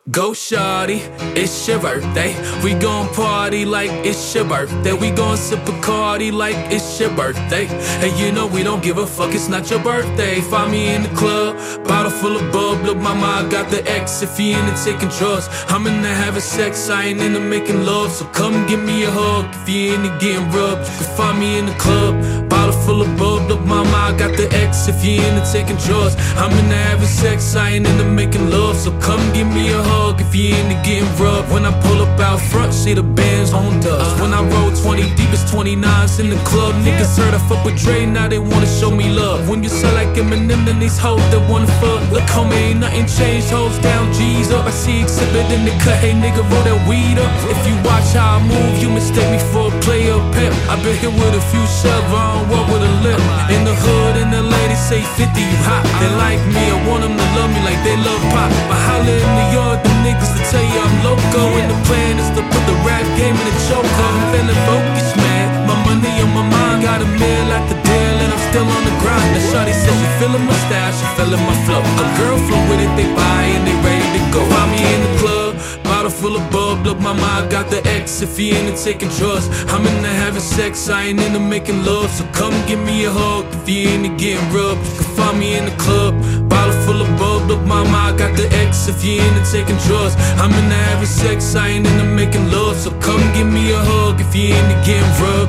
Go shawty, it's your birthday. We gon' party like it's your birthday. We gon' sip Bacardi like it's your birthday. And you know we don't give a fuck, it's not your birthday. Find me in the club, bottle full of bub. Look mama, I got the X. If you into taking drugs, I'm into having sex, I ain't into making love. So come give me a hug. If you into getting rubbed, you can find me in the club, bottle full of bub. Look mama, I got the X. If you into taking drugs, I'm into having sex, I ain't into making love. So come give me a hug. If you into getting rubbed, when I pull up out front, see the Benz on dust. When I roll 20 deep, it's 29s in the club. Niggas heard I fuck with Dre, now they wanna show me love. When you sell like Eminem, then these hoes that wanna fuck. Look homie, ain't nothing changed, hoes down, G's up. I see exhibit in the cut, hey nigga, roll that weed up. If you watch how I move, you mistake me for a player pimp. I been here with a few shells, I don't walk with a lip. In the hood, and the ladies say 50, you hot. They like me, I want them to love me like they love pop. But holla in New York, the niggas to tell you I'm loco. And the plan is to put the rap game in the choke. I'm feeling focused, man. My money on my mind, got a meal at the deal, and I'm still on the grind. Now shawty says she feeling my style, she feeling my flow. A girl flow with it, they buy and they ready to go. Find me in the club, bottle full of bub. Look mama, I got the X. If you into taking drugs, I'm into having sex, I ain't into making love. So come give me a hug. If you into getting rubbed, you can find me in the club, bottle full of bub. Look mama, I got the X. If you into taking drugs, I'm into having sex, I ain't into making love. So come give me a hug. If you into getting rubbed.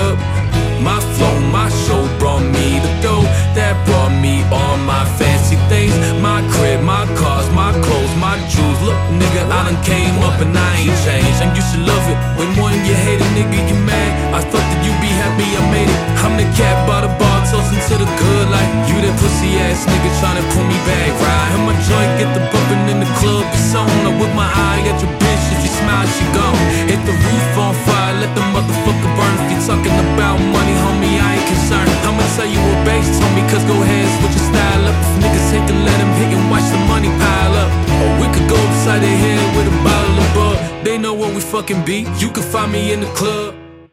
My flow, my show brought me the dough that brought me all my fancy things. My crib, my cars, my clothes, my jewels. Look nigga, I done came up and I ain't changed. And you should love it when one you hate a nigga, you mad. I thought that you be happy I made it. I'm the cat by the bar, toasting to the good like you that pussy ass nigga tryna pull me back. Right, and my joint get the bumpin' in the club, it's on. I whip my eye at your bitch, if you smile she gone. Hit the roof on fire, let the motherfucker burn. If you talking about money, homie, I ain't concerned. I'ma tell you what bass told me, cause go ahead, switch your style up. If niggas hate to let them hit and watch the money pile up. Or we could go upside their head with a bottle of bug. They know what we fucking be, you can find me in the club.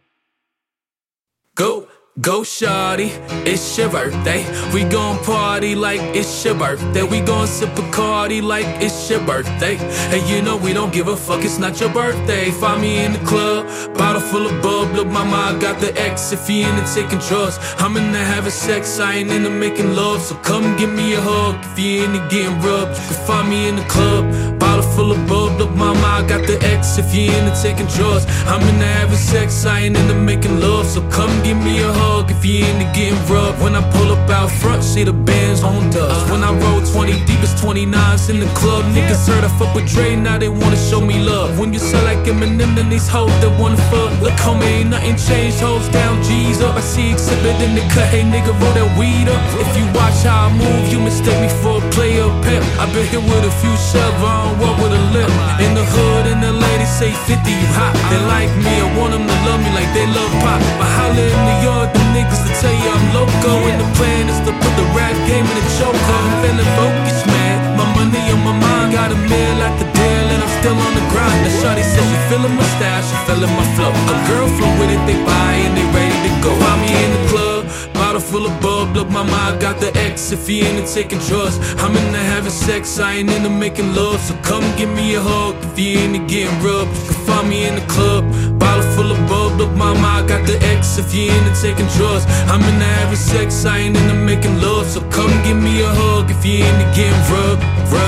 Go shawty, it's your birthday. We gon' party like it's your birthday. We gon' sip Bacardi like it's your birthday. And you know we don't give a fuck, it's not your birthday. Find me in the club, bottle full of bub. Look mama, I got the X. If you into taking drugs, I'm into having sex, I ain't into making love. So come give me a hug. If you into getting rubbed, you can find me in the club, bottle full of bub. Look mama, I got the X. If you into taking drugs, I'm into having sex, I ain't into making love. So come give me a hug. If you into getting rubbed, when I pull up out front, see the Benz on dust. When I roll 20 deep, it's 29s in the club. Niggas heard I fuck with Dre, now they wanna show me love. When you sell like Eminem, then these hoes that wanna fuck. Look homie, ain't nothing changed, hoes down, G's up. I see exhibit in the cut, hey nigga, roll that weed up. If you watch how I move, you mistake me for a player pimp. I been here with a few shells, I don't walk with a lip. In the hood, and the ladies say 50, you hot. They like me, I want them to love me like they love pop. But holla in New York, the niggas to tell you I'm loco. And the plan is to put the rap game in the choke. I'm feeling focused, man. My money on my mind, got a meal at the deal, and I'm still on the grind. Now shawty says she feeling my style, she feeling my flow. A girl flow with it, they buy and they ready to go. Find me in the club, bottle full of bub. Look mama, I got the X. If you into taking drugs, I'm into having sex, I ain't into making love. So come give me a hug. If you into getting rubbed, you can find me in the club, bottle full of bub. Look mama, I got the X. If you into taking drugs, I'm into having sex, I ain't into making love. So come give me a hug. If you into getting rubbed.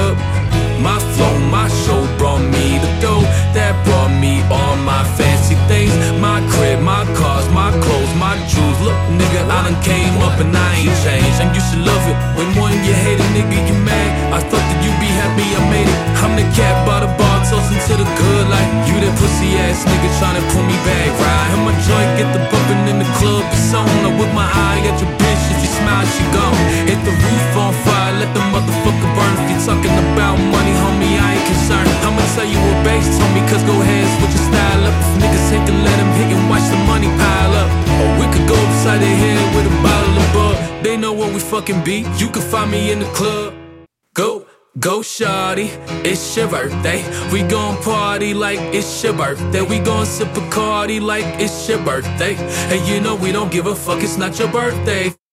My flow, my show brought me the dough that brought me all my fancy things. My crib, my cars, my clothes, my jewels. Look nigga, I done came up and I ain't changed. And you should love it when one you hate a nigga, you mad. I thought that you be happy I made it. I'm the cat by the bar, toasting to the good like you that pussy ass nigga tryna pull me back. Right, and my joint get the bumpin' in the club, it's on. I whip my eye at your bitch, if you smile she gone. Hit the roof on fire, let the motherfucker burn. If you talking about money, homie, I ain't concerned. I'ma tell you what bass told me, cause go ahead, switch your style up. If niggas hate to let them hit and watch the money pile up. Or we could go upside their head with a bottle of bug. They know what we fucking be, you can find me in the club. Go shawty, it's your birthday. We gon' party like it's your birthday. We gon' sip Bacardi like it's your birthday. And you know we don't give a fuck, it's not your birthday.